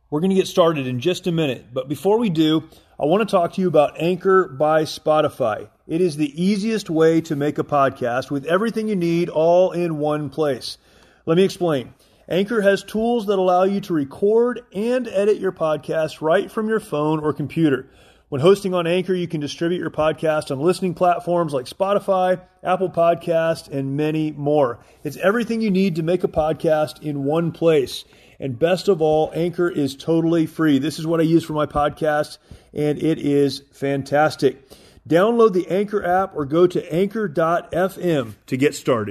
We're going to get started in just a minute, but before we do, I want to talk to you about Anchor by Spotify. It is the easiest way to make a podcast with everything you need all in one place. Let me explain. Anchor has tools that allow you to record and edit your podcast right from your phone or computer. When hosting on Anchor, you can distribute your podcast on listening platforms like Spotify, Apple Podcasts, and many more. It's everything you need to make a podcast in one place. And best of all, Anchor is totally free. This is what I use for my podcast, and it is fantastic. Download the Anchor app or go to anchor.fm to get started.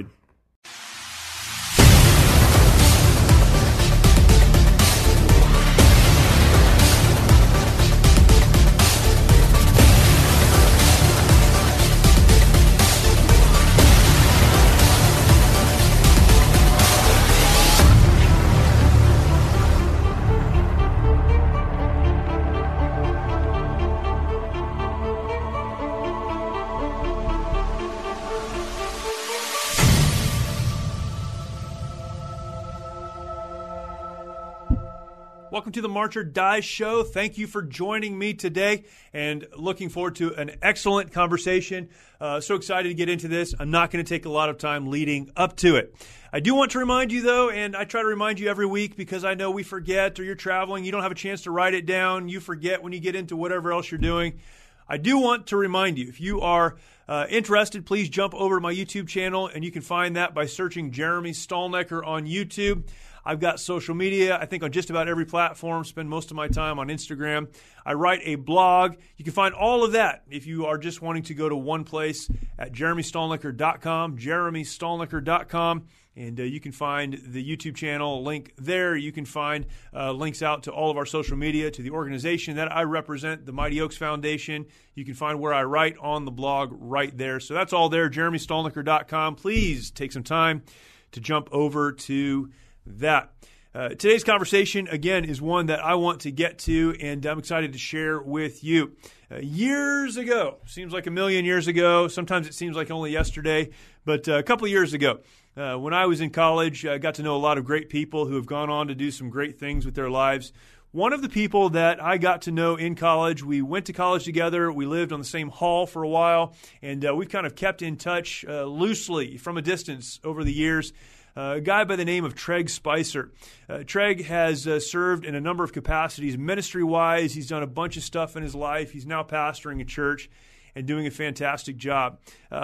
Welcome to the March or Die Show. Thank you for joining me today and looking forward to an excellent conversation. So excited to get into this. I'm not going to take a lot of time leading up to it. I do want to remind you, though, and I try to remind you every week because I know we forget, or you're traveling, you don't have a chance to write it down, you forget when you get into whatever else you're doing. I do want to remind you, if you are interested, please jump over to my YouTube channel, and you can find that by searching Jeremy Stalnecker on YouTube. I've got social media, I think, on just about every platform, spend most of my time on Instagram. I write a blog. You can find all of that if you are just wanting to go to one place at jeremystalnecker.com, jeremystalnecker.com. And you can find the YouTube channel link there. You can find links out to all of our social media, to the organization that I represent, the Mighty Oaks Foundation. You can find where I write on the blog right there. So that's all there, jeremystalnecker.com. Please take some time to jump over to that. Today's conversation, again, is one that I want to get to, and I'm excited to share with you. Years ago, seems like a million years ago, sometimes it seems like only yesterday, but a couple of years ago, when I was in college, I got to know a lot of great people who have gone on to do some great things with their lives. One of the people that I got to know in college, we went to college together, we lived on the same hall for a while, and we've kind of kept in touch loosely from a distance over the years. A guy by the name of Treg Spicer. Treg has served in a number of capacities ministry-wise. He's done a bunch of stuff in his life. He's now pastoring a church and doing a fantastic job.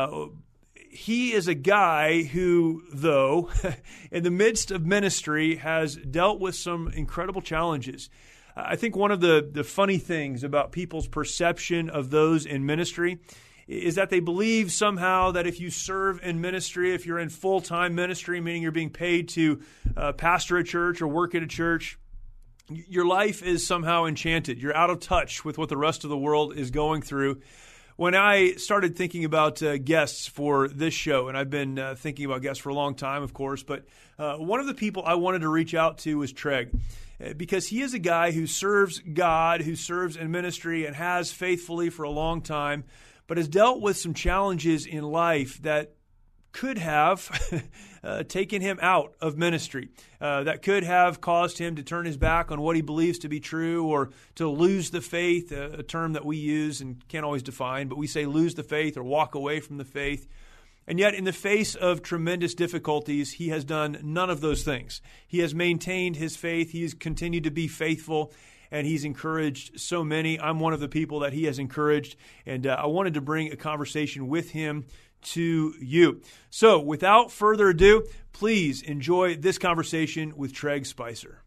He is a guy who, though, in the midst of ministry, has dealt with some incredible challenges. I think one of the funny things about people's perception of those in ministry is that they believe somehow that if you serve in ministry, if you're in full-time ministry, meaning you're being paid to pastor a church or work at a church, your life is somehow enchanted. You're out of touch with what the rest of the world is going through. When I started thinking about guests for this show, and I've been thinking about guests for a long time, of course, but one of the people I wanted to reach out to was Treg, because he is a guy who serves God, who serves in ministry and has faithfully for a long time, but has dealt with some challenges in life that could have taken him out of ministry, that could have caused him to turn his back on what he believes to be true, or to lose the faith, a term that we use and can't always define, but we say lose the faith or walk away from the faith. And yet, in the face of tremendous difficulties, he has done none of those things. He has maintained his faith. He's continued to be faithful, and he's encouraged so many. I'm one of the people that he has encouraged, and I wanted to bring a conversation with him to you. So, without further ado, please enjoy this conversation with Treg Spicer.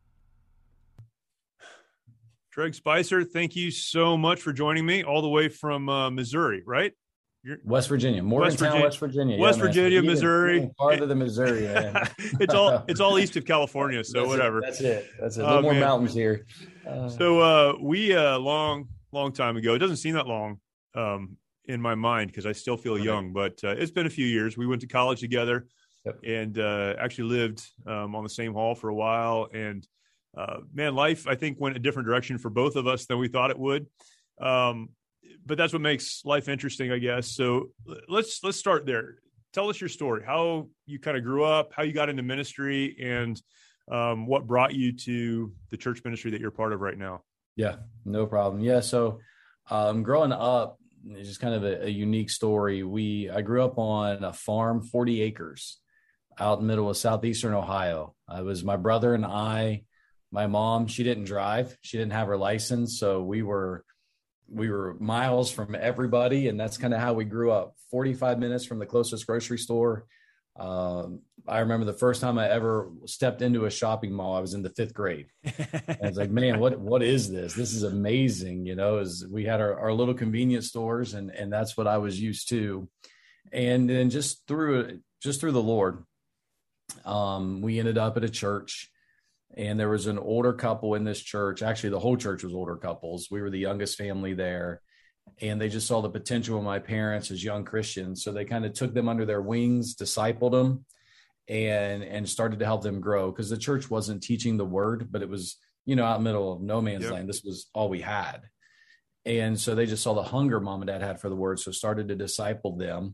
Treg Spicer, thank you so much for joining me all the way from Missouri, right? West Virginia, Morgantown, West Virginia. West Virginia, Missouri. Part of the Missouri. It's all east of California, so whatever. That's it. A little more mountains here. So we long time ago. It doesn't seem that long in my mind because I still feel young, but it's been a few years. We went to college together, and actually lived on the same hall for a while. And man, life I think went a different direction for both of us than we thought it would. But that's what makes life interesting, I guess. So let's start there. Tell us your story, how you kind of grew up, how you got into ministry, and what brought you to the church ministry that you're part of right now. Yeah, no problem. Yeah. So growing up, it's just kind of a unique story. I grew up on a farm, 40 acres out in the middle of southeastern Ohio. It was my brother and I. My mom, she didn't drive. She didn't have her license. So we were miles from everybody. And that's kind of how we grew up, 45 minutes from the closest grocery store. I remember the first time I ever stepped into a shopping mall, I was in the 5th grade. And I was like, man, what is this? This is amazing. We had our little convenience stores and that's what I was used to. And then just through the Lord, we ended up at a church. And there was an older couple in this church. Actually, the whole church was older couples. We were the youngest family there. And they just saw the potential of my parents as young Christians. So they kind of took them under their wings, discipled them, and started to help them grow. Because the church wasn't teaching the word, but it was, out in the middle of no man's land. This was all we had. And so they just saw the hunger mom and dad had for the word. So started to disciple them.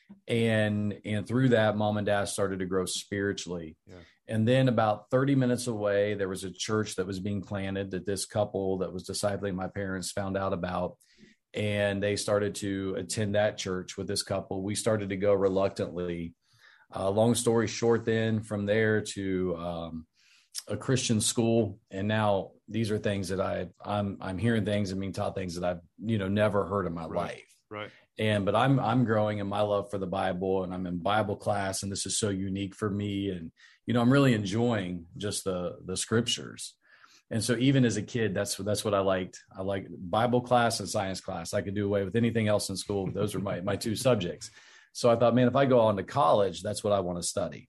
And through that, mom and dad started to grow spiritually. Yeah. And then about 30 minutes away, there was a church that was being planted that this couple that was discipling my parents found out about. And they started to attend that church with this couple. We started to go reluctantly. Long story short, then from there to a Christian school. And now these are things that I'm hearing things and being taught things that I've, never heard in my life. Right. But I'm growing in my love for the Bible, and I'm in Bible class, and this is so unique for me. And, I'm really enjoying just the scriptures. And so even as a kid, that's what I liked. I liked Bible class and science class. I could do away with anything else in school. Those were my 2 subjects. So I thought, man, if I go on to college, that's what I want to study.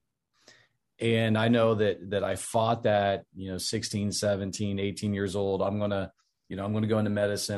And I know that I fought that, 16, 17, 18 years old. I'm going to go into medicine.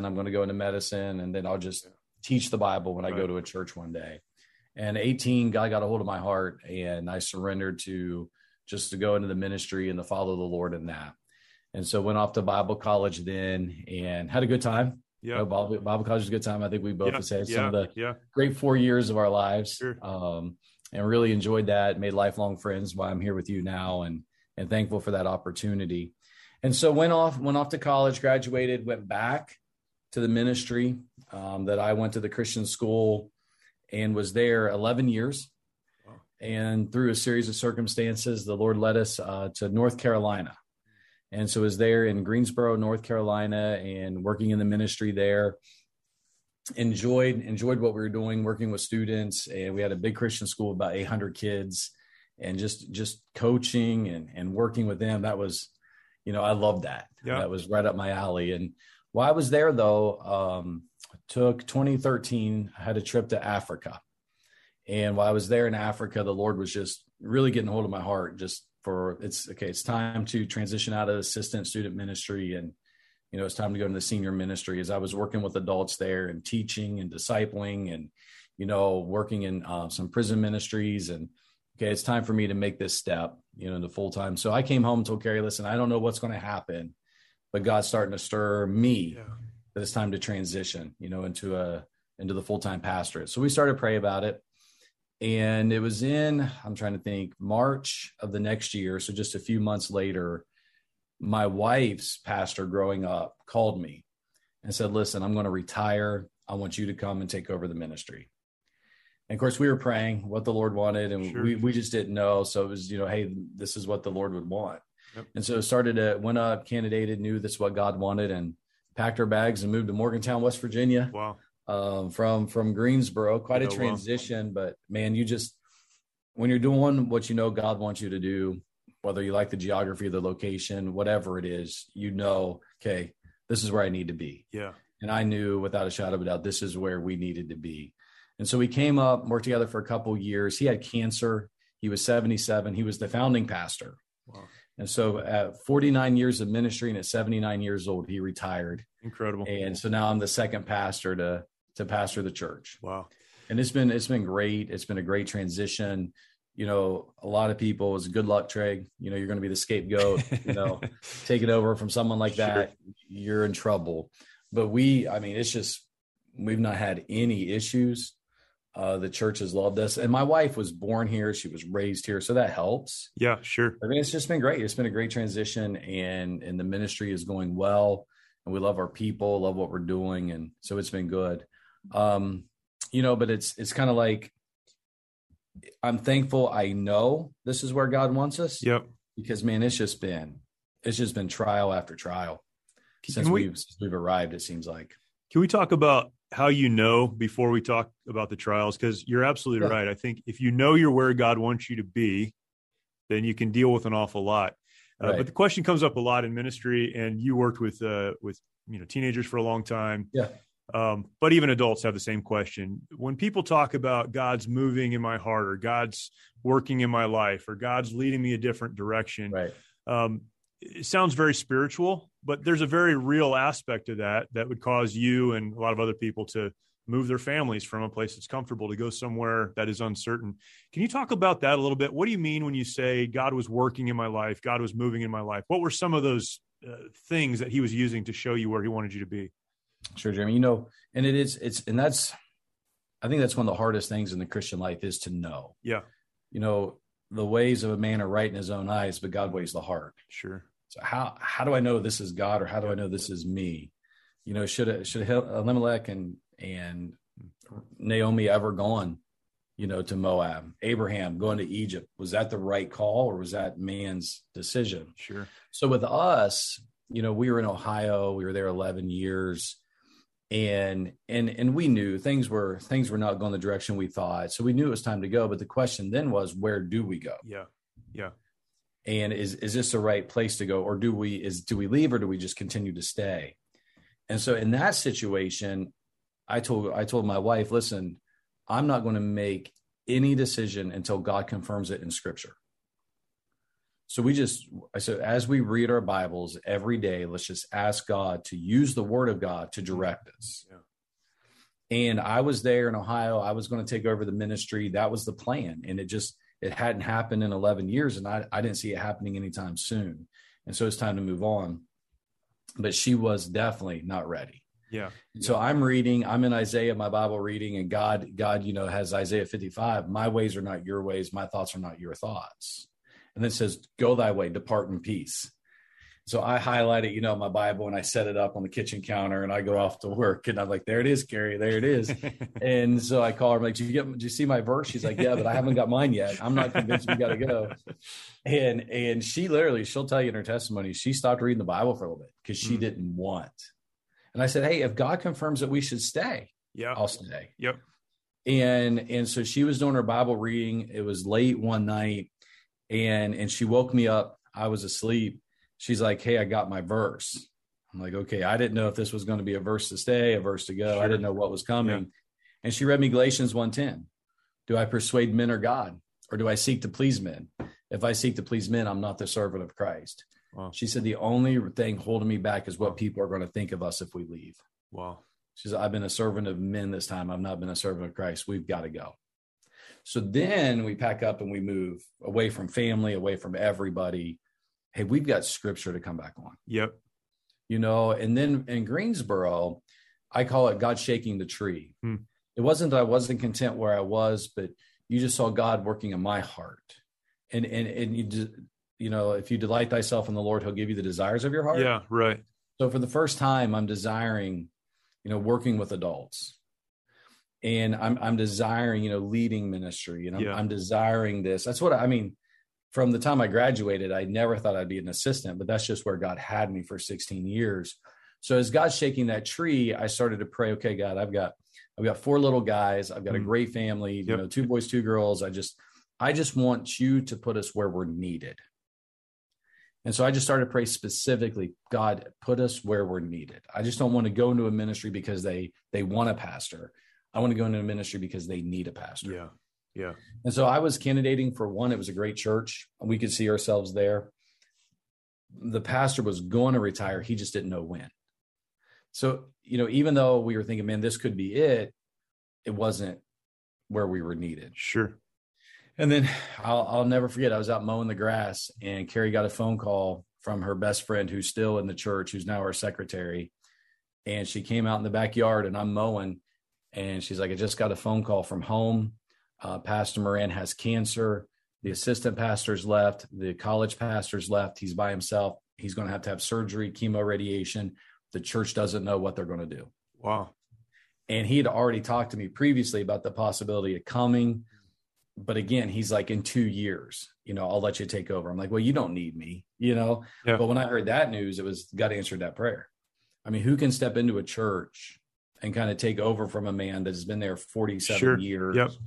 And then I'll just teach the Bible when I go to a church one day. And 18, God got a hold of my heart, and I surrendered to go into the ministry and to follow the Lord in that. And so went off to Bible college then and had a good time. Yeah. Bible college was a good time. I think we both had some of the great 4 years of our lives. Sure. And really enjoyed that, made lifelong friends while I'm here with you now, and thankful for that opportunity. And so went off to college, graduated, went back to the ministry that I went to the Christian school and was there 11 years. Wow. And through a series of circumstances, the Lord led us to North Carolina. And so I was there in Greensboro, North Carolina, and working in the ministry there. Enjoyed what we were doing, working with students. And we had a big Christian school, about 800 kids, and just coaching and working with them. That was, I loved that. Yeah. That was right up my alley. And while I was there, though, took 2013, I had a trip to Africa. And while I was there in Africa, the Lord was just really getting a hold of my heart it's time to transition out of assistant student ministry. And, it's time to go into the senior ministry. As I was working with adults there and teaching and discipling and, working in some prison ministries. And, it's time for me to make this step, into full time. So I came home and told Carrie, listen, I don't know what's going to happen, but God's starting to stir me. Yeah. That it's time to transition, into the full-time pastorate. So we started to pray about it. And it was I'm trying to think, March of the next year. So just a few months later, my wife's pastor growing up called me and said, listen, I'm going to retire. I want you to come and take over the ministry. And of course we were praying what the Lord wanted, and sure. we just didn't know. So it was, hey, this is what the Lord would want. Yep. And so went up, candidated, knew this is what God wanted, and packed our bags and moved to Morgantown, West Virginia. Wow. From Greensboro, quite a transition, but man, when you're doing what God wants you to do, whether you like the geography of the location, whatever it is, okay, this is where I need to be. Yeah. And I knew without a shadow of a doubt, this is where we needed to be. And so we came up, worked together for a couple of years. He had cancer. He was 77. He was the founding pastor. Wow. And so at 49 years of ministry and at 79 years old, he retired. Incredible. And so now I'm the second pastor to pastor the church. Wow. And it's been great. It's been a great transition. A lot of people, it's good luck, Trey. You're going to be the scapegoat, take it over from someone like that. Sure. You're in trouble. But we've not had any issues. The church has loved us. And my wife was born here. She was raised here. So that helps. Yeah, sure. I mean, it's just been great. It's been a great transition, and the ministry is going well. And we love our people, love what we're doing. And so it's been good. But it's kind of like, I'm thankful. I know this is where God wants us. Yep. Because man, it's just been trial after trial since we've arrived. It seems like. Can we talk about how before we talk about the trials? Because you're absolutely right. I think if you know you're where God wants you to be, then you can deal with an awful lot. Right. But the question comes up a lot in ministry, and you worked with teenagers for a long time. Yeah. But even adults have the same question. When people talk about God's moving in my heart, or God's working in my life, or God's leading me a different direction, right. It sounds very spiritual, but there's a very real aspect to that would cause you and a lot of other people to move their families from a place that's comfortable to go somewhere that is uncertain. Can you talk about that a little bit? What do you mean when you say God was working in my life, God was moving in my life? What were some of those things that he was using to show you where he wanted you to be? Sure, Jeremy. And I think that's one of the hardest things in the Christian life is to know. Yeah. The ways of a man are right in his own eyes, but God weighs the heart. Sure. So how do I know this is God, or how do I know this is me? Should Elimelech and Naomi ever gone, to Moab? Abraham going to Egypt, was that the right call, or was that man's decision? Sure. So with us, we were in Ohio. We were there 11 years. And we knew things were not going the direction we thought. So we knew it was time to go. But the question then was, where do we go? Yeah. Yeah. And is this the right place to go? Or do we leave, or do we just continue to stay? And so in that situation, I told my wife, listen, I'm not going to make any decision until God confirms it in Scripture. So I said, as we read our Bibles every day, let's just ask God to use the Word of God to direct us. Yeah. And I was there in Ohio. I was going to take over the ministry. That was the plan. And it hadn't happened in 11 years. And I didn't see it happening anytime soon. And so it's time to move on. But she was definitely not ready. Yeah. So I'm in Isaiah, my Bible reading, and God, has Isaiah 55. My ways are not your ways. My thoughts are not your thoughts. And then it says, go thy way, depart in peace. So I highlight it, my Bible, and I set it up on the kitchen counter, and I go off to work, and I'm like, there it is, Carrie, there it is. And so I call her, I'm like, did you see my verse? She's like, yeah, but I haven't got mine yet. I'm not convinced we got to go. And she'll tell you in her testimony, she stopped reading the Bible for a little bit because she didn't want. And I said, hey, if God confirms that we should stay, I'll stay. Yep. And so she was doing her Bible reading. It was late one night. And she woke me up. I was asleep. She's like, hey, I got my verse. I'm like, okay, I didn't know if this was going to be a verse to stay, a verse to go. Sure. I didn't know what was coming. Yeah. And she read me Galatians 1:10. Do I persuade men or God, or do I seek to please men? If I seek to please men, I'm not the servant of Christ. Wow. She said, the only thing holding me back is what people are going to think of us if we leave. Wow. She said, I've been a servant of men this time. I've not been a servant of Christ. We've got to go. So then we pack up and we move away from family, away from everybody. Hey, we've got Scripture to come back on. Yep. And then in Greensboro, I call it God shaking the tree. It wasn't that I wasn't content where I was, but you just saw God working in my heart. And if you delight thyself in the Lord, he'll give you the desires of your heart. Yeah, right. So for the first time, I'm desiring, working with adults. And I'm desiring, leading ministry, and I'm desiring this. That's what from the time I graduated, I never thought I'd be an assistant, but that's just where God had me for 16 years. So as God's shaking that tree, I started to pray, okay, God, I've got 4 little guys. I've got a great family, 2 boys, 2 girls. I just want you to put us where we're needed. And so I just started to pray specifically, God, put us where we're needed. I just don't want to go into a ministry because they want a pastor. I want to go into a ministry because they need a pastor. Yeah. Yeah. And so I was candidating for one. It was a great church. We could see ourselves there. The pastor was going to retire. He just didn't know when. So, even though we were thinking, man, this could be it, it wasn't where we were needed. Sure. And then I'll never forget, I was out mowing the grass, and Carrie got a phone call from her best friend who's still in the church, who's now our secretary. And she came out in the backyard, and I'm mowing. And she's like, I just got a phone call from home. Pastor Moran has cancer. The assistant pastor's left. The college pastor's left. He's by himself. He's going to have surgery, chemo, radiation. The church doesn't know what they're going to do. Wow. And he had already talked to me previously about the possibility of coming. But again, he's like, in 2 years, I'll let you take over. I'm like, well, you don't need me, Yeah. But when I heard that news, it was God answered that prayer. I mean, who can step into a church and kind of take over from a man that has been there 47 years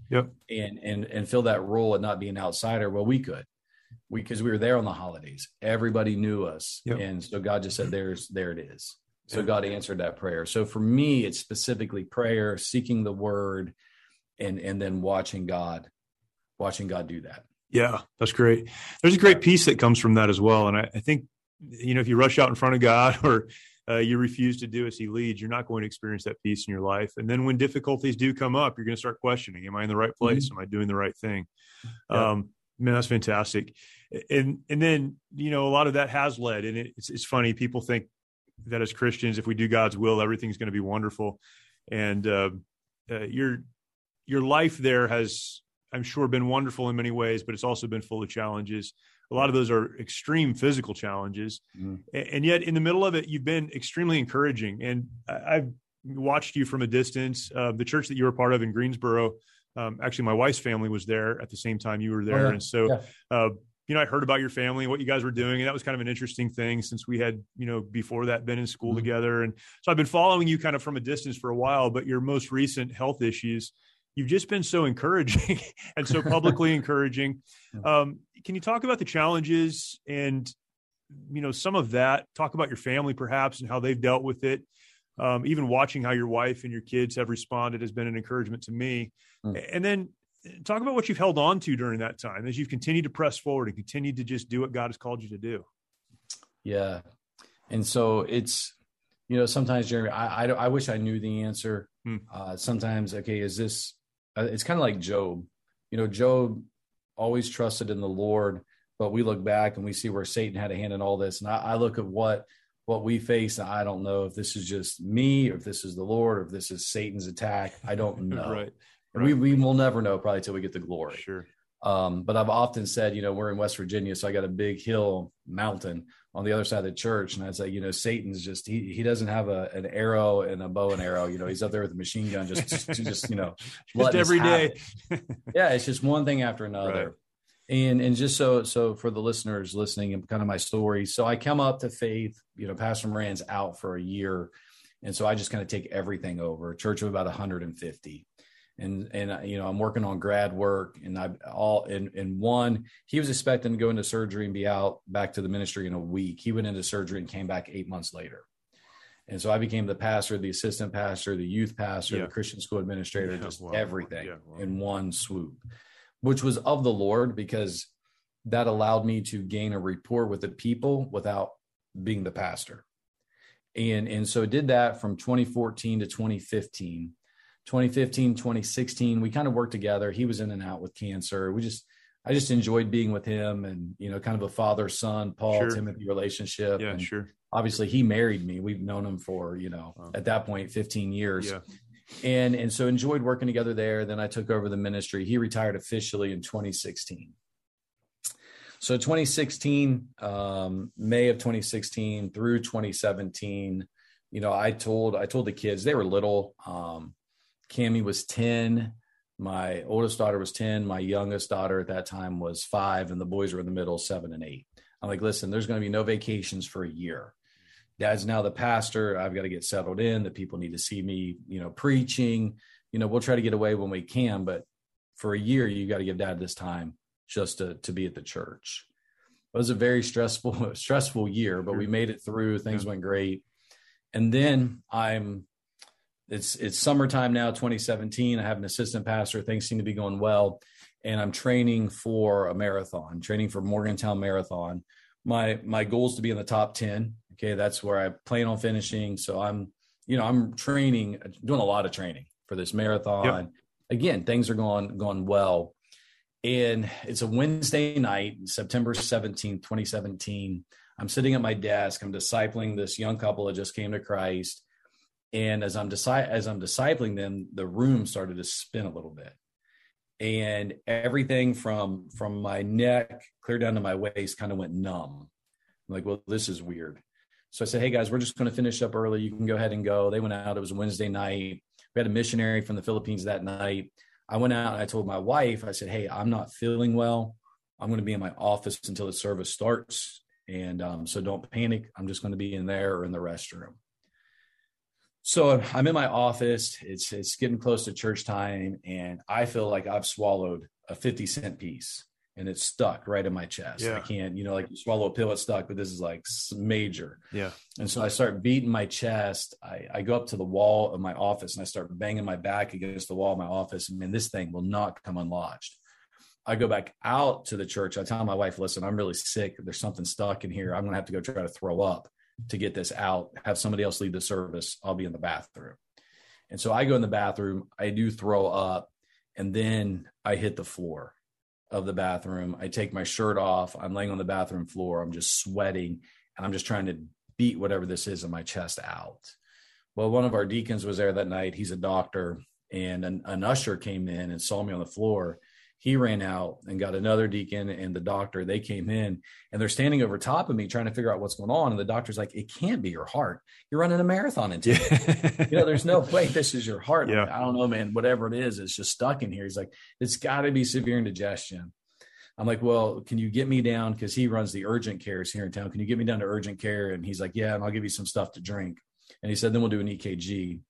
and fill that role and not be an outsider? Well, we could, because we were there on the holidays. Everybody knew us. Yep. And so God just said, there it is. So God answered that prayer. So for me, it's specifically prayer, seeking the word, and then watching God do that. Yeah, that's great. There's a great peace that comes from that as well. And I think, if you rush out in front of God or you refuse to do as he leads, you're not going to experience that peace in your life. And then when difficulties do come up, you're going to start questioning, am I in the right place? Mm-hmm. Am I doing the right thing? Yeah. Man, that's fantastic. And then, a lot of that has led, and it's funny. People think that as Christians, if we do God's will, everything's going to be wonderful. And your life there has, I'm sure, been wonderful in many ways, but it's also been full of challenges. A lot of those are extreme physical challenges. Mm-hmm. And yet in the middle of it, you've been extremely encouraging. And I've watched you from a distance. The church that you were part of in Greensboro, actually my wife's family was there at the same time you were there. Oh, yeah. And so, I heard about your family and what you guys were doing. And that was kind of an interesting thing since we had, before that been in school mm-hmm. together. And so I've been following you kind of from a distance for a while, but your most recent health issues, you've just been so encouraging and so publicly encouraging. Can you talk about the challenges and, some of that, talk about your family perhaps and how they've dealt with it? Even watching how your wife and your kids have responded has been an encouragement to me. And then talk about what you've held on to during that time as you've continued to press forward and continued to just do what God has called you to do. Yeah. And so it's, sometimes, Jeremy, I wish I knew the answer. Sometimes, is this, it's kind of like Job. Job always trusted in the Lord, but we look back and we see where Satan had a hand in all this. And I look at what we face, and I don't know if this is just me or if this is the Lord or if this is Satan's attack. I don't know. Right. We will never know probably till we get the glory. Sure. But I've often said, we're in West Virginia, so I got a big mountain on the other side of the church. And I'd say, Satan's just, he doesn't have an arrow and a bow and arrow, he's up there with a machine gun, just every day. Yeah. It's just one thing after another. Right. And just so for the listeners listening and kind of my story. So I come up to faith, Pastor Moran's out for a year. And so I just kind of take everything over, a church of about 150. And I'm working on grad work, and he was expecting to go into surgery and be out back to the ministry in a week. He went into surgery and came back 8 months later. And so I became the pastor, the assistant pastor, the youth pastor, the Christian school administrator, everything in one swoop, which was of the Lord, because that allowed me to gain a rapport with the people without being the pastor. And so did that from 2014 to 2015. 2015, 2016, we kind of worked together. He was in and out with cancer. I just enjoyed being with him, and, kind of a father-son, Paul-Timothy relationship. Yeah, and sure. Obviously he married me. We've known him for, at that point, 15 years. Yeah. And so enjoyed working together there. Then I took over the ministry. He retired officially in 2016. So 2016, May of 2016 through 2017, I told the kids, they were little. Cammie was 10. My oldest daughter was 10. My youngest daughter at that time was 5. And the boys were in the middle, 7 and 8. I'm like, listen, there's going to be no vacations for a year. Dad's now the pastor. I've got to get settled in. The people need to see me, preaching. We'll try to get away when we can. But for a year, you got to give Dad this time just to be at the church. It was a very stressful year, but we made it through. Things went great. And then it's summertime now, 2017. I have an assistant pastor. Things seem to be going well. And I'm training for a marathon, training for Morgantown Marathon. My goal is to be in the top 10. Okay. That's where I plan on finishing. So I'm training, doing a lot of training for this marathon. Yep. Again, things are going well. And it's a Wednesday night, September 17th, 2017. I'm sitting at my desk. I'm discipling this young couple that just came to Christ. And as I'm discipling them, the room started to spin a little bit. And everything from my neck clear down to my waist kind of went numb. I'm like, well, this is weird. So I said, hey guys, we're just going to finish up early. You can go ahead and go. They went out. It was a Wednesday night. We had a missionary from the Philippines that night. I went out and I told my wife, I said, hey, I'm not feeling well. I'm going to be in my office until the service starts. And so don't panic. I'm just going to be in there or in the restroom. So I'm in my office. It's getting close to church time. And I feel like I've swallowed a 50-cent piece and it's stuck right in my chest. Yeah. I can't, like you swallow a pill, it's stuck, but this is like major. Yeah. And so I start beating my chest. I go up to the wall of my office and I start banging my back against the wall of my office. And man, this thing will not come unlodged. I go back out to the church. I tell my wife, listen, I'm really sick. There's something stuck in here. I'm going to have to go try to throw up to get this out. Have somebody else lead the service. I'll be in the bathroom. And so I go in the bathroom. I do throw up. And then I hit the floor of the bathroom. I take my shirt off. I'm laying on the bathroom floor. I'm just sweating. And I'm just trying to beat whatever this is in my chest out. Well, one of our deacons was there that night. He's a doctor. And an usher came in and saw me on the floor. He ran out and got another deacon and the doctor. They came in and they're standing over top of me trying to figure out what's going on. And the doctor's like, it can't be your heart. You're running a marathon in 10 days. There's no way this is your heart. Yeah. Like, I don't know, man, whatever it is, it's just stuck in here. He's like, it's got to be severe indigestion. I'm like, well, can you get me down? Because he runs the urgent cares here in town. Can you get me down to urgent care? And he's like, yeah, and I'll give you some stuff to drink. And he said, then we'll do an EKG.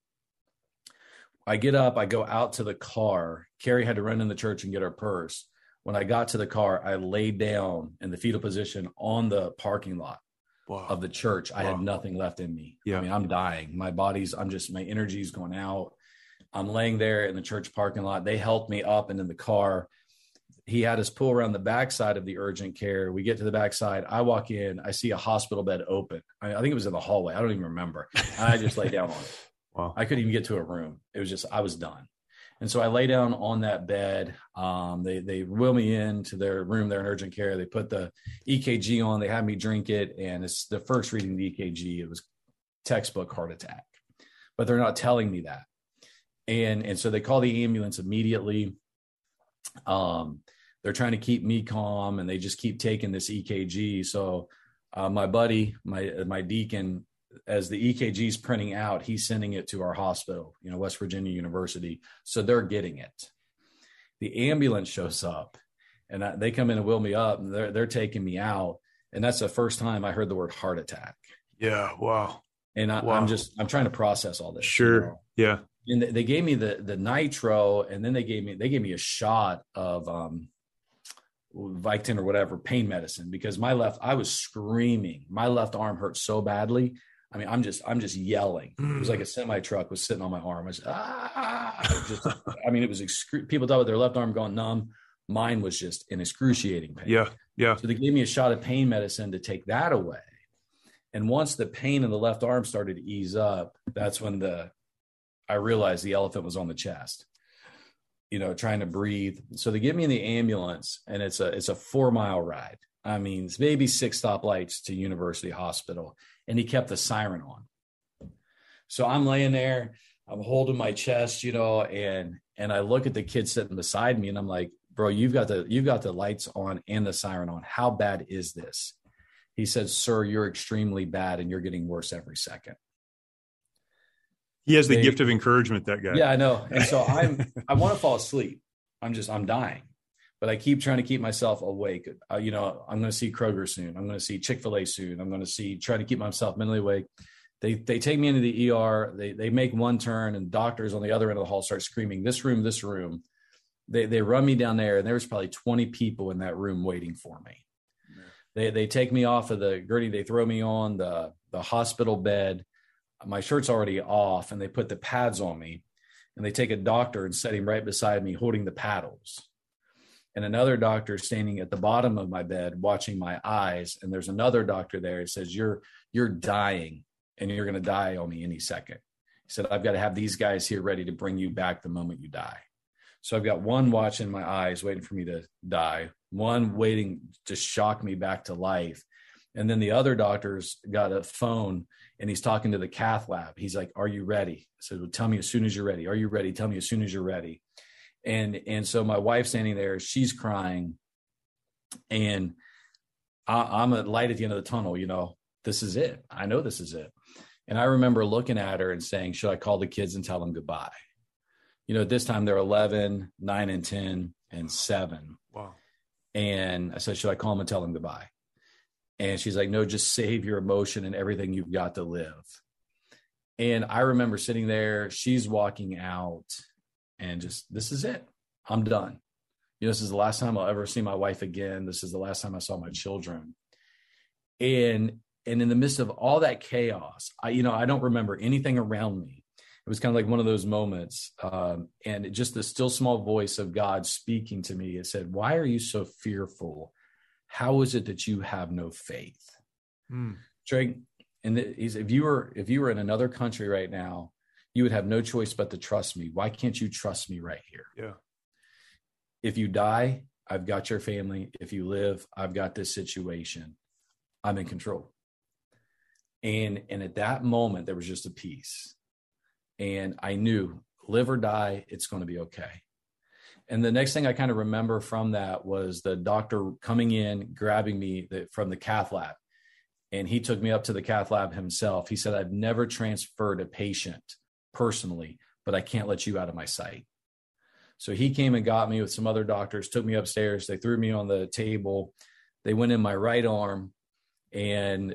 I get up, I go out to the car. Carrie had to run in the church and get her purse. When I got to the car, I laid down in the fetal position on the parking lot of the church. I had nothing left in me. Yeah. I mean, I'm dying. My energy's going out. I'm laying there in the church parking lot. They helped me up and in the car. He had us pull around the backside of the urgent care. We get to the backside. I walk in. I see a hospital bed open. I think it was in the hallway. I don't even remember. I just lay down on it. Wow. I couldn't even get to a room. It was just, I was done. And so I lay down on that bed. They wheel me into their room there in urgent care. They put the EKG on. They had me drink it. And it's the first reading of the EKG. It was textbook heart attack. But they're not telling me that. And so they call the ambulance immediately. They're trying to keep me calm. And they just keep taking this EKG. So my buddy, my deacon, as the EKG is printing out, he's sending it to our hospital, West Virginia University. So they're getting it. The ambulance shows up and they come in and wheel me up and they're taking me out. And that's the first time I heard the word heart attack. Yeah. Wow. And I'm trying to process all this. Sure. Yeah. And they gave me the nitro, and then they gave me a shot of Vicodin or whatever, pain medicine, because I was screaming. My left arm hurt so badly. I mean, I'm just yelling. It was like a semi truck was sitting on my arm. It was people thought with their left arm going numb. Mine was just in excruciating pain. Yeah. Yeah. So they gave me a shot of pain medicine to take that away. And once the pain in the left arm started to ease up, that's when I realized the elephant was on the chest, trying to breathe. So they get me in the ambulance, and it's a 4-mile ride. I mean, it's maybe 6 stoplights to University Hospital. And he kept the siren on. So I'm laying there, I'm holding my chest, and I look at the kid sitting beside me and I'm like, bro, you've got the lights on and the siren on. How bad is this? He said, sir, you're extremely bad and you're getting worse every second. He has the gift of encouragement, that guy. Yeah, I know. And so I want to fall asleep. I'm dying. But I keep trying to keep myself awake. I'm going to see Kroger soon. I'm going to see Chick-fil-A soon. I'm going to try to keep myself mentally awake. They take me into the ER. They make one turn, and doctors on the other end of the hall start screaming, this room, this room. They run me down there, and there was probably 20 people in that room waiting for me. They take me off of the gurney. They throw me on the hospital bed. My shirt's already off, and they put the pads on me. And they take a doctor and set him right beside me holding the paddles. And another doctor standing at the bottom of my bed watching my eyes. And there's another doctor there. He says, you're dying, and you're going to die on me any second. He said, I've got to have these guys here ready to bring you back the moment you die. So I've got one watching my eyes, waiting for me to die, one waiting to shock me back to life. And then the other doctor's got a phone and he's talking to the cath lab. He's like, "Are you ready?" I said, "Well, tell me as soon as you're ready." "Are you ready?" "Tell me as soon as you're ready." And so my wife's standing there, she's crying, and I'm a light at the end of the tunnel. This is it. I know this is it. And I remember looking at her and saying, "Should I call the kids and tell them goodbye?" At this time they're 11, 9 and 10 and 7. Wow. And I said, "Should I call them and tell them goodbye?" And she's like, "No, just save your emotion and everything you've got to live." And I remember sitting there, she's walking out, and just, this is it. I'm done. This is the last time I'll ever see my wife again. This is the last time I saw my children. And in the midst of all that chaos, I don't remember anything around me. It was kind of like one of those moments. And just the still small voice of God speaking to me. It said, "Why are you so fearful? How is it that you have no faith?" Trey, and if you were in another country right now, you would have no choice but to trust me. Why can't you trust me right here? Yeah. If you die, I've got your family. If you live, I've got this situation. I'm in control. And at that moment, there was just a peace. And I knew, live or die, it's going to be okay. And the next thing I kind of remember from that was the doctor coming in, grabbing me from the cath lab. And he took me up to the cath lab himself. He said, "I've never transferred a patient personally, but I can't let you out of my sight." So he came and got me with some other doctors, took me upstairs. They threw me on the table. They went in my right arm, and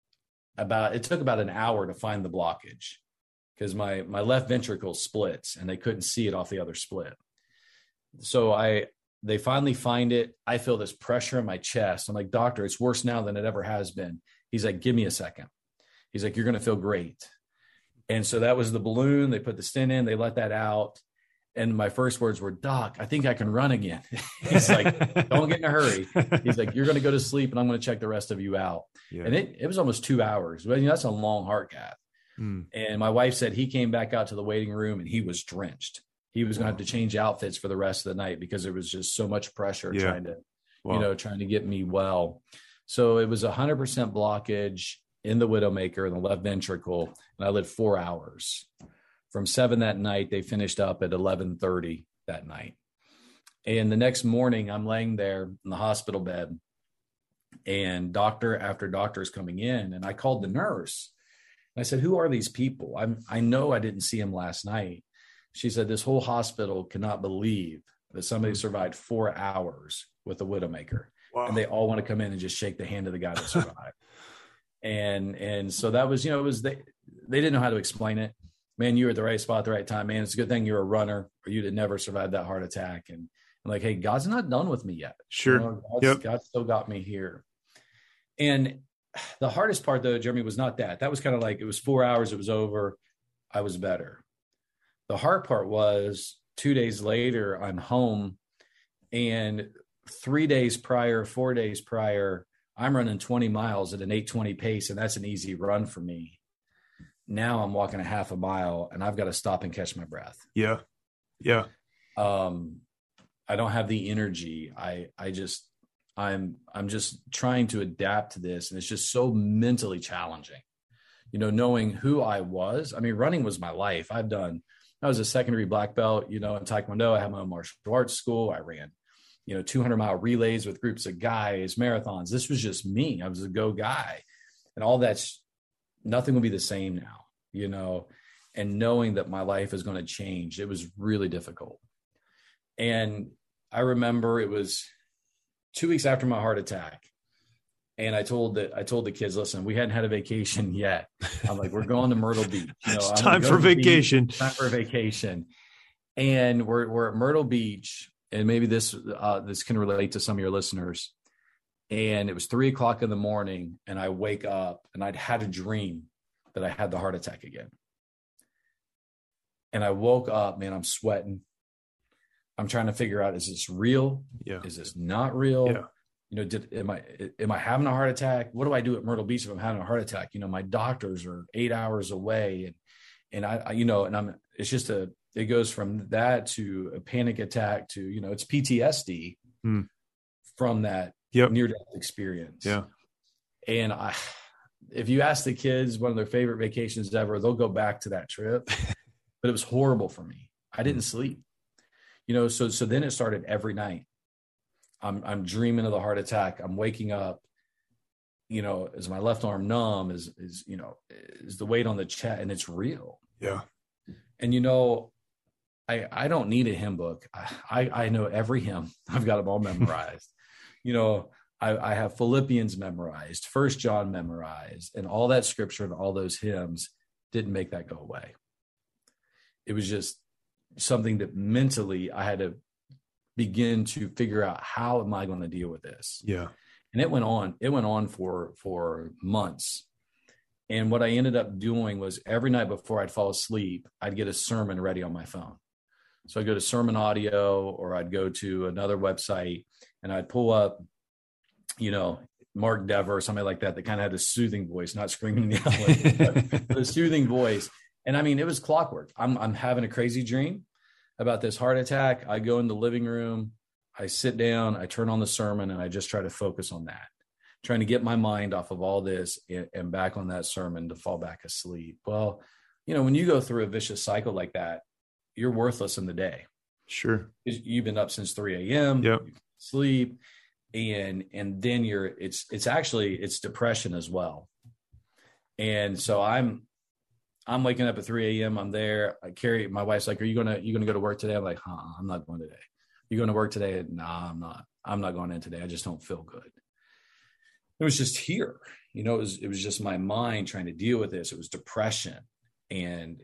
it took about an hour to find the blockage because my left ventricle splits and they couldn't see it off the other split. So they finally find it. I feel this pressure in my chest. I'm like, "Doctor, it's worse now than it ever has been." He's like, "Give me a second." He's like, "You're going to feel great." And so that was the balloon. They put the stent in, they let that out. And my first words were, "Doc, I think I can run again." He's like, "Don't get in a hurry." He's like, "You're going to go to sleep and I'm going to check the rest of you out." Yeah. And it was almost 2 hours. Well, that's a long heart cath. And my wife said he came back out to the waiting room and he was drenched. He was going to have to change outfits for the rest of the night because there was just so much pressure trying to get me well. So it was 100% blockage in the widowmaker in the left ventricle. And I lived 4 hours. From 7 that night, they finished up at 11:30 that night. And the next morning, I'm laying there in the hospital bed, and doctor after doctor is coming in. And I called the nurse. And I said, "Who are these people? I know I didn't see him last night." She said, "This whole hospital cannot believe that somebody survived 4 hours with a widowmaker." Wow. And they all want to come in and just shake the hand of the guy that survived. and so that was, they didn't know how to explain it. "Man, you were at the right spot at the right time, man. It's a good thing you're a runner or you'd have never survived that heart attack." And I'm like, "Hey, God's not done with me yet." Sure. God still got me here. And the hardest part though, Jeremy, was not that. That was kind of like, it was 4 hours. It was over. I was better. The hard part was 2 days later, I'm home, and 4 days prior, I'm running 20 miles at an 8:20 pace. And that's an easy run for me. Now I'm walking a half a mile and I've got to stop and catch my breath. Yeah. Yeah. I don't have the energy. I'm just trying to adapt to this. And it's just so mentally challenging, knowing who I was. I mean, running was my life. I was a secondary black belt, in Taekwondo. I had my own martial arts school. I ran, 200-mile relays with groups of guys, marathons. This was just me. I was a go guy, and all that's, nothing will be the same now, and knowing that my life is going to change. It was really difficult. And I remember it was 2 weeks after my heart attack. And I told the kids, "Listen, we hadn't had a vacation yet." I'm like, "We're going to Myrtle Beach. It's time for vacation. Time for vacation." And we're at Myrtle Beach, and maybe this can relate to some of your listeners. And it was 3:00 in the morning, and I wake up, and I'd had a dream that I had the heart attack again. And I woke up, man, I'm sweating. I'm trying to figure out, is this real? Yeah. Is this not real? Yeah. Am I having a heart attack? What do I do at Myrtle Beach if I'm having a heart attack? My doctors are 8 hours away, and it's just it goes from that to a panic attack to, it's PTSD from that near-death experience. Yeah. And if you ask the kids one of their favorite vacations ever, they'll go back to that trip. But it was horrible for me. I didn't sleep. So then it started every night. I'm dreaming of the heart attack. I'm waking up, is my left arm numb, is the weight on the chest, and it's real. Yeah. And, I don't need a hymn book. I know every hymn. I've got them all memorized. I have Philippians memorized, 1 John memorized, and all that scripture and all those hymns didn't make that go away. It was just something that mentally I had to begin to figure out, how am I going to deal with this? Yeah. And it went on for months. And what I ended up doing was every night before I'd fall asleep, I'd get a sermon ready on my phone. So I'd go to Sermon Audio, or I'd go to another website and I'd pull up, Mark Dever or somebody like that kind of had a soothing voice, not screaming and yelling, but a soothing voice. And I mean, it was clockwork. I'm having a crazy dream about this heart attack. I go in the living room, I sit down, I turn on the sermon, and I just try to focus on that, trying to get my mind off of all this and back on that sermon to fall back asleep. Well, when you go through a vicious cycle like that, you're worthless in the day. Sure. You've been up since 3 a.m. Yep. You sleep, and then it's depression as well. And so I'm waking up at 3 a.m. I'm there. My wife's like, are you gonna go to work today? I'm like, I'm not going today. You going to work today? Nah, I'm not. I'm not going in today. I just don't feel good. It was just here. It was just my mind trying to deal with this. It was depression and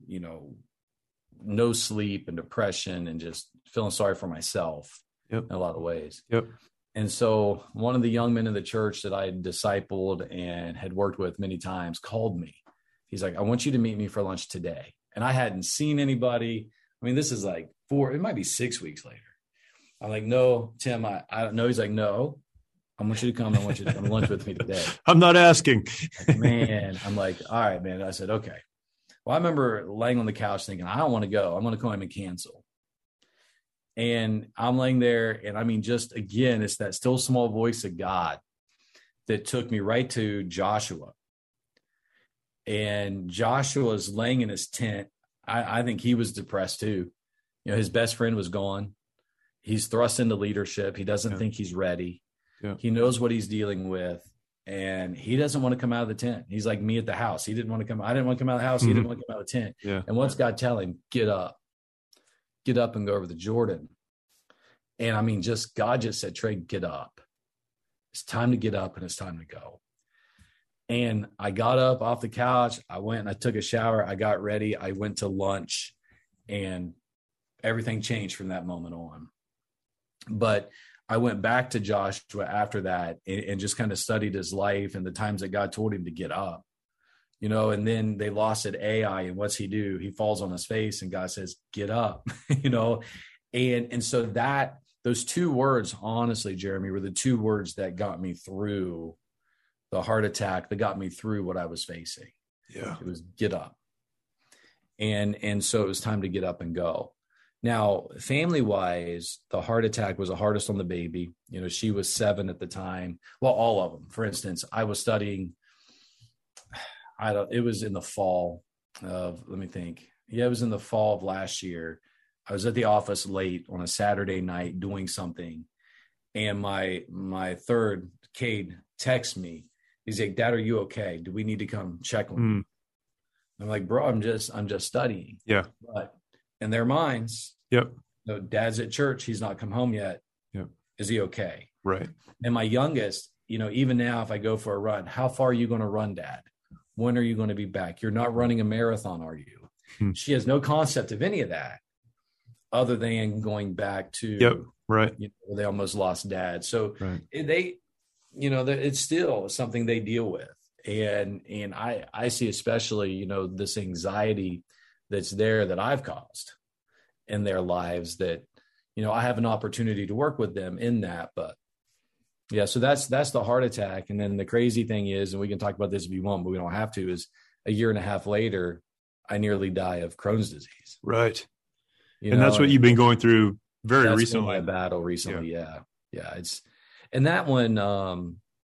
no sleep and depression and just feeling sorry for myself. Yep. In a lot of ways. Yep. And so one of the young men in the church that I had discipled and had worked with many times called me. He's like, I want you to meet me for lunch today. And I hadn't seen anybody. I mean, this is like it might be 6 weeks later. I'm like, no, Tim, I don't know. He's like, no, I want you to come. I want you to come to lunch with me today. I'm not asking. Man, I'm like, all right, man. I said, okay. Well, I remember laying on the couch thinking, I don't want to go. I'm going to call him and cancel. And I'm laying there. And I mean, just again, it's that still small voice of God that took me right to Joshua. And Joshua's laying in his tent. I think he was depressed too. His best friend was gone. He's thrust into leadership. He doesn't think he's ready. Yeah. He knows what he's dealing with. And he doesn't want to come out of the tent. He's like me at the house. He didn't want to come. I didn't want to come out of the house. He didn't want to come out of the tent. Yeah. And what's God tell him? Get up and go over the Jordan. And I mean, God just said, Trey, get up. It's time to get up and it's time to go. And I got up off the couch. I went and I took a shower. I got ready. I went to lunch and everything changed from that moment on. But I went back to Joshua after that and just kind of studied his life and the times that God told him to get up, and then they lost at Ai. And what's he do? He falls on his face and God says, get up, and so those two words, honestly, Jeremy, were the two words that got me through the heart attack, that got me through what I was facing. Yeah. It was get up. And so it was time to get up and go. Now, family-wise, the heart attack was the hardest on the baby. She was 7 at the time. Well, all of them. For instance, I was studying, it was in the fall of, let me think. Yeah, it was in the fall of last year. I was at the office late on a Saturday night doing something. And my third, Cade, texts me. He's like, Dad, are you okay? Do we need to come check on you? I'm like, bro, I'm just studying. Yeah. But in their minds, yep. Dad's at church. He's not come home yet. Yep. Is he okay? Right. And my youngest, even now, if I go for a run, how far are you going to run, Dad? When are you going to be back? You're not running a marathon, are you? She has no concept of any of that other than going back to, yep. Right. They almost lost Dad. So right. It's still something they deal with. And I see especially, this anxiety that's there that I've caused in their lives that, I have an opportunity to work with them in that. But yeah, so that's the heart attack. And then the crazy thing is, and we can talk about this if you want, but we don't have to, is a year and a half later, I nearly die of Crohn's disease. Right. That's what you've been going through very recently. My battle recently. Yeah. Yeah. And that one,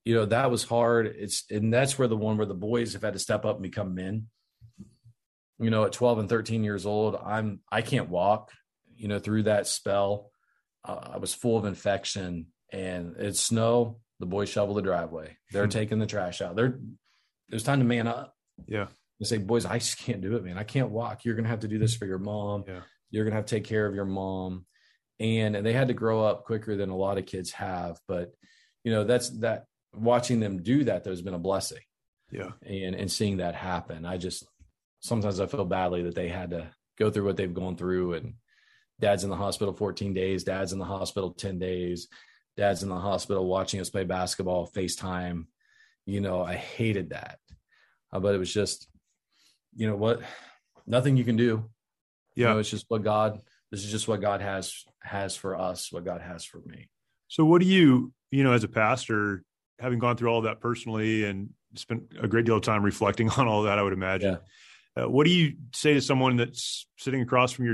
that was hard. And that's where where the boys have had to step up and become men. At 12 and 13 years old, I can't walk, through that spell. I was full of infection, and it's snow. The boys shovel the driveway. They're taking the trash out. It was time to man up. Yeah. And say, boys, I just can't do it, man. I can't walk. You're going to have to do this for your mom. Yeah. You're going to have to take care of your mom. And they had to grow up quicker than a lot of kids have. But, that watching them do that, there's been a blessing. Yeah. And seeing that happen, sometimes I feel badly that they had to go through what they've gone through, and dad's in the hospital 14 days, dad's in the hospital 10 days, dad's in the hospital watching us play basketball, FaceTime. I hated that. But it was just, what, nothing you can do. Yeah. It's just this is just what God has for us, what God has for me. So what do you, as a pastor, having gone through all of that personally and spent a great deal of time reflecting on all of that, I would imagine. Yeah. What do you say to someone that's sitting across from your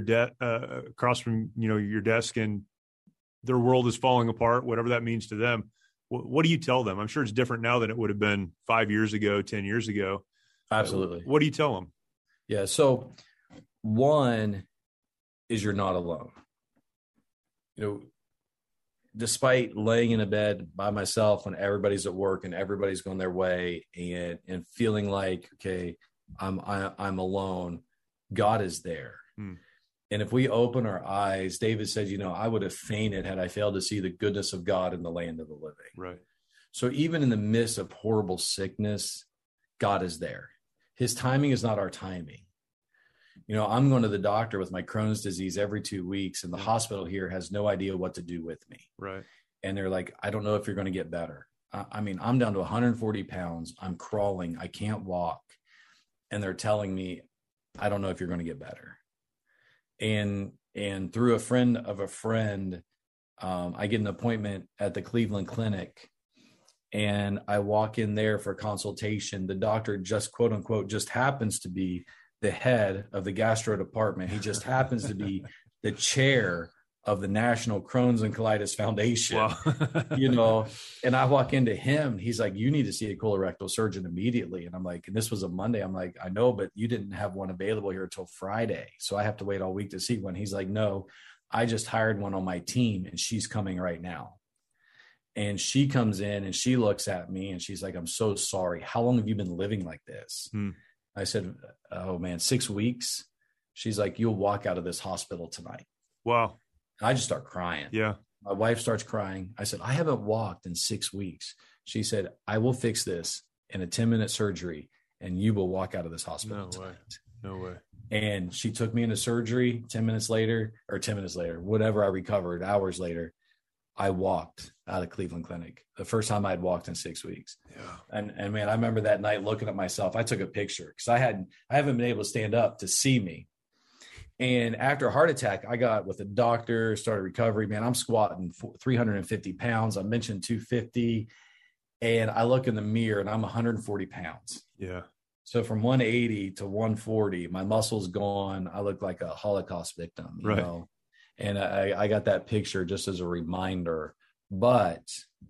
desk, and their world is falling apart, whatever that means to them? What do you tell them? I'm sure it's different now than it would have been 5 years ago, 10 years ago. Absolutely. What do you tell them? Yeah. So one is you're not alone. Despite laying in a bed by myself when everybody's at work and everybody's going their way and feeling like, okay, I'm alone, God is there. And if we open our eyes, David said, I would have fainted had I failed to see the goodness of God in the land of the living. Right. So even in the midst of horrible sickness, God is there. His timing is not our timing. I'm going to the doctor with my Crohn's disease every 2 weeks, and the hospital here has no idea what to do with me. Right. And they're like, I don't know if you're going to get better. I'm down to 140 pounds. I'm crawling. I can't walk. And they're telling me, I don't know if you're going to get better. And through a friend of a friend, I get an appointment at the Cleveland Clinic, and I walk in there for consultation. The doctor just, quote unquote, just happens to be the head of the gastro department. He just happens to be the chair of the National Crohn's and Colitis Foundation. Wow. And I walk into him. He's like, you need to see a colorectal surgeon immediately. And I'm like, and this was a Monday. I'm like, I know, but you didn't have one available here until Friday. So I have to wait all week to see one. He's like, no, I just hired one on my team, and she's coming right now. And she comes in and she looks at me and she's like, I'm so sorry. How long have you been living like this? I said, oh man, 6 weeks. She's like, you'll walk out of this hospital tonight. Wow. And I just start crying. Yeah. My wife starts crying. I said, I haven't walked in 6 weeks. She said, I will fix this in a 10-minute surgery, and you will walk out of this hospital tonight. No way. And she took me into surgery 10 minutes later, whatever I recovered, hours later, I walked out of Cleveland Clinic. The first time I'd walked in 6 weeks. Yeah. And man, I remember that night looking at myself. I took a picture because I haven't been able to stand up to see me. And after a heart attack, I got with a doctor, started recovery. Man, I'm squatting 350 pounds. I mentioned 250. And I look in the mirror and I'm 140 pounds. Yeah. So from 180 to 140, my muscles gone. I look like a Holocaust victim, you know? And I got that picture just as a reminder. But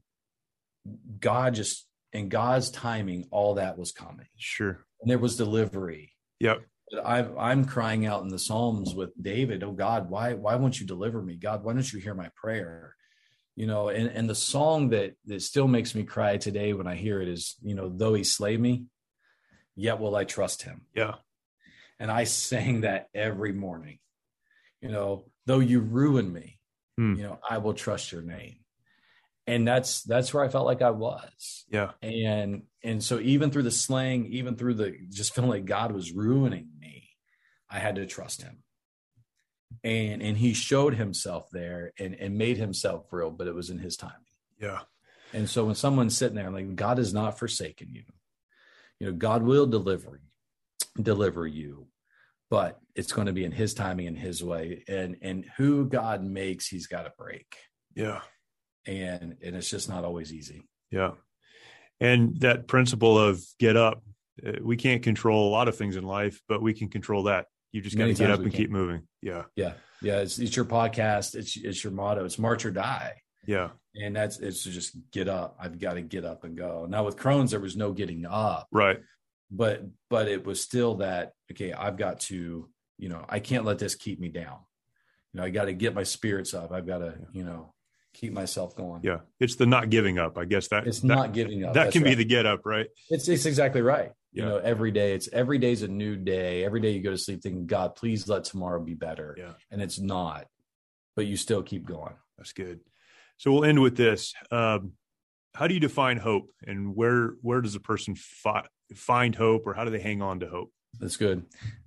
in God's timing, all that was coming. Sure. And there was delivery. Yep. I'm crying out in the Psalms with David, oh God, why won't you deliver me? God, why don't you hear my prayer? And the song that still makes me cry today when I hear it is, though he slay me, yet will I trust him. Yeah. And I sang that every morning, though you ruin me, I will trust your name. And that's where I felt like I was. Yeah. And so even through the slaying, even through just feeling like God was ruining me, I had to trust him. And he showed himself there and made himself real, but it was in his timing. Yeah. And so when someone's sitting there, like, God has not forsaken you, God will deliver you, but it's going to be in his timing and his way, and who God makes, he's got to break. Yeah. And it's just not always easy. Yeah. And that principle of get up, we can't control a lot of things in life, but we can control that. You just got to get up and keep moving. Yeah. Yeah. Yeah. It's your podcast. It's your motto. It's march or die. Yeah. And it's to just get up. I've got to get up and go. Now with Crohn's, there was no getting up. Right. But it was still that, okay, I've got to, I can't let this keep me down. I got to get my spirits up. I've got to, keep myself going. Yeah. It's the not giving up. I guess not giving up. That can be the get up, right? It's exactly right. Yeah. Every day's a new day. Every day you go to sleep thinking, God, please let tomorrow be better. Yeah. And it's not, but you still keep going. That's good. So we'll end with this. How do you define hope, and where does a person find hope, or how do they hang on to hope? That's good.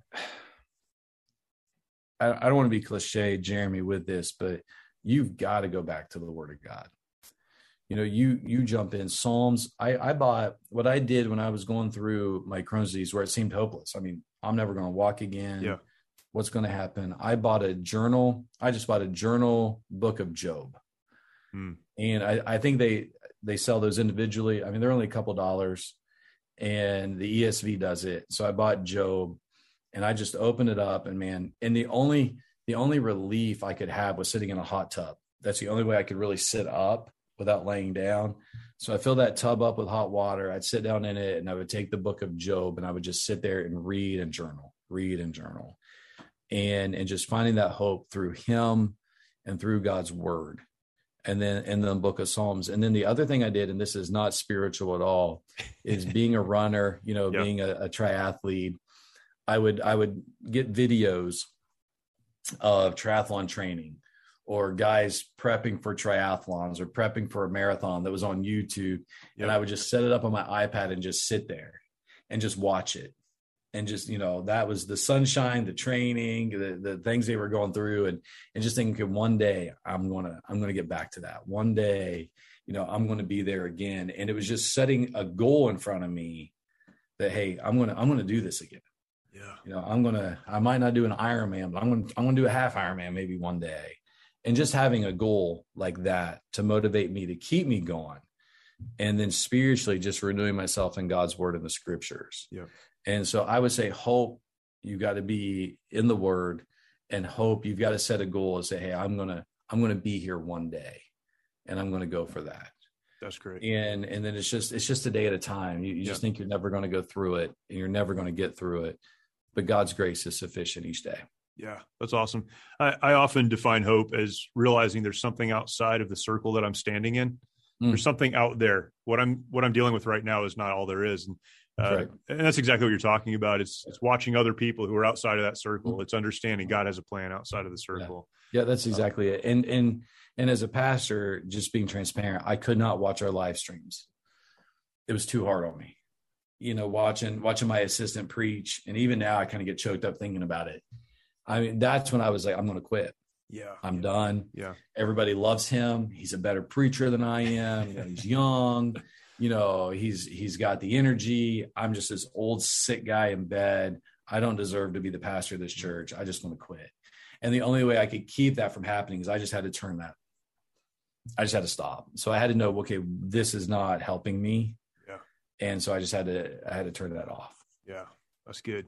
I don't want to be cliche, Jeremy, with this, but you've got to go back to the Word of God. You jump in Psalms. I bought what I did when I was going through my Crohn's disease, where it seemed hopeless. I mean, I'm never going to walk again. Yeah. What's going to happen? I bought a journal. I just bought a journal book of Job. And I think they sell those individually. I mean, they're only a couple dollars, and the ESV does it. So I bought Job, and I just opened it up, and man, and the only relief I could have was sitting in a hot tub. That's the only way I could really sit up without laying down. So I filled that tub up with hot water. I'd sit down in it, and I would take the book of Job, and I would just sit there and read and journal, and just finding that hope through him and through God's word. And then in the book of Psalms. And then the other thing I did, and this is not spiritual at all, is being a runner, being a triathlete. I would get videos of triathlon training, or guys prepping for triathlons or prepping for a marathon that was on YouTube. Yep. And I would just set it up on my iPad and just sit there and just watch it. And just, that was the sunshine, the training, the things they were going through, and just thinking, one day I'm going to get back to that. One day, I'm going to be there again. And it was just setting a goal in front of me that, hey, I'm going to do this again. Yeah. I might not do an Ironman, but I'm going to do a half Ironman maybe one day. And just having a goal like that to motivate me, to keep me going. And then spiritually just renewing myself in God's word and the scriptures. Yeah. And so I would say hope, you got to be in the word, and hope, you've got to set a goal and say, hey, I'm going to be here one day, and I'm going to go for that. That's great. And then it's just a day at a time. You just think you're never going to go through it, and you're never going to get through it, but God's grace is sufficient each day. Yeah, that's awesome. I often define hope as realizing there's something outside of the circle that I'm standing in. There's something out there. What I'm dealing with right now is not all there is. And that's exactly what you're talking about. It's watching other people who are outside of that circle. It's understanding God has a plan outside of the circle. Yeah, that's exactly it. And as a pastor, just being transparent, I could not watch our live streams. It was too hard on me. Watching my assistant preach, and even now I kind of get choked up thinking about it. I mean, that's when I was like, I'm going to quit. Yeah, I'm done. Yeah, everybody loves him. He's a better preacher than I am. He's young. He's got the energy. I'm just this old sick guy in bed. I don't deserve to be the pastor of this church. I just want to quit. And the only way I could keep that from happening is I just had to turn that. I just had to stop. So I had to know, okay, this is not helping me. Yeah. And so I had to turn that off. Yeah, that's good.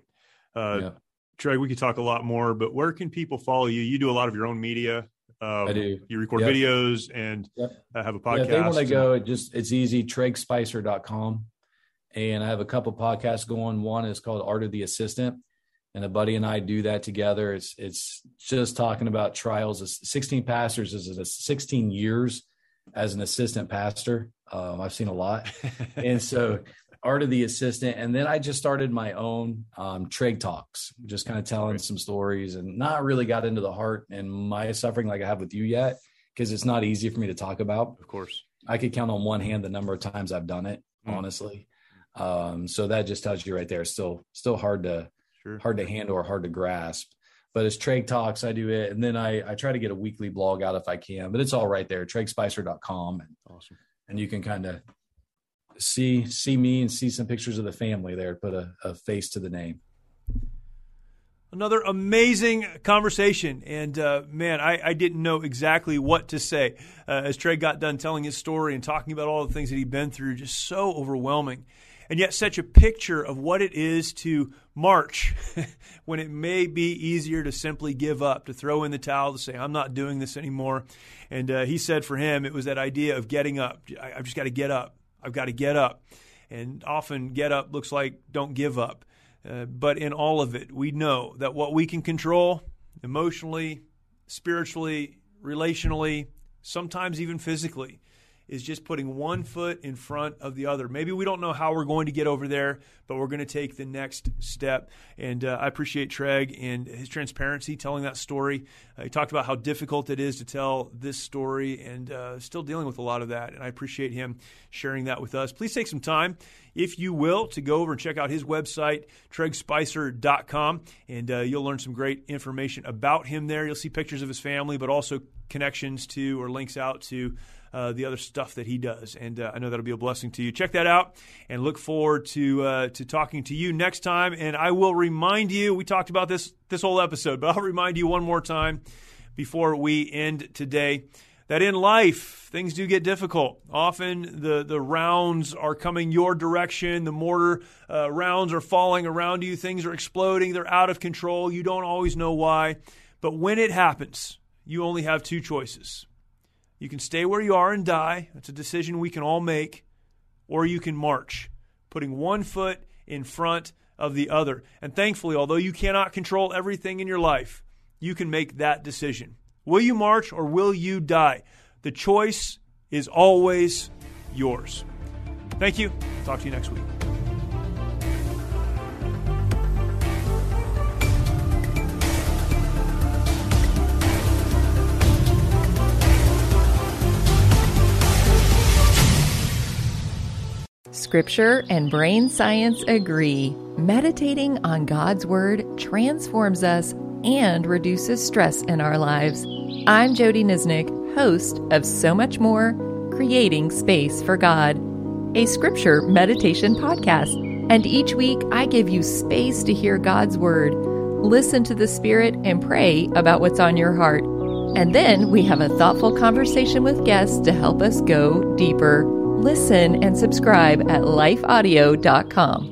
Trey, we could talk a lot more, but where can people follow you? You do a lot of your own media. I do. You record videos and have a podcast. Yeah, if they want to go, it's easy, TregSpicer.com. And I have a couple podcasts going. One is called Art of the Assistant, and a buddy and I do that together. It's just talking about trials. 16 pastors is 16 years as an assistant pastor. I've seen a lot. And so Art of the Assistant. And then I just started my own Treg Talks, just kind of telling some stories, and not really got into the heart and my suffering like I have with you yet, because it's not easy for me to talk about. Of course. I could count on one hand the number of times I've done it, honestly. So that just tells you right there, still hard to handle or hard to grasp. But it's Treg Talks, I do it. And then I try to get a weekly blog out if I can, but it's all right there, TregSpicer.com. Awesome. And you can kind of see me and see some pictures of the family there, put a face to the name. Another amazing conversation. And man, I didn't know exactly what to say as Trey got done telling his story and talking about all the things that he'd been through, just so overwhelming. and yet such a picture of what it is to march when it may be easier to simply give up, to throw in the towel, to say, I'm not doing this anymore. And he said for him, it was that idea of getting up. I've just got to get up. I've got to get up. And often get up looks like don't give up. But in all of it, we know that what we can control emotionally, spiritually, relationally, sometimes even physically, is just putting one foot in front of the other. Maybe we don't know how we're going to get over there, but we're going to take the next step. And I appreciate Treg and his transparency telling that story. He talked about how difficult it is to tell this story and still dealing with a lot of that. And I appreciate him sharing that with us. Please take some time, if you will, to go over and check out his website, tregspicer.com, and you'll learn some great information about him there. You'll see pictures of his family, but also connections to or links out to the other stuff that he does. And I know that'll be a blessing to you. Check that out and look forward to talking to you next time. And I will remind you, we talked about this whole episode, but I'll remind you one more time before we end today that in life, things do get difficult. Often the rounds are coming your direction. The mortar rounds are falling around you. Things are exploding. They're out of control. You don't always know why. But when it happens, you only have two choices. You can stay where you are and die. That's a decision we can all make. Or you can march, putting one foot in front of the other. And thankfully, although you cannot control everything in your life, you can make that decision. Will you march or will you die? The choice is always yours. Thank you. Talk to you next week. Scripture and brain science agree. Meditating on God's Word transforms us and reduces stress in our lives. I'm Jody Nisnik, host of So Much More, Creating Space for God, a scripture meditation podcast. And each week I give you space to hear God's Word, listen to the Spirit, and pray about what's on your heart. And then we have a thoughtful conversation with guests to help us go deeper. Listen and subscribe at lifeaudio.com.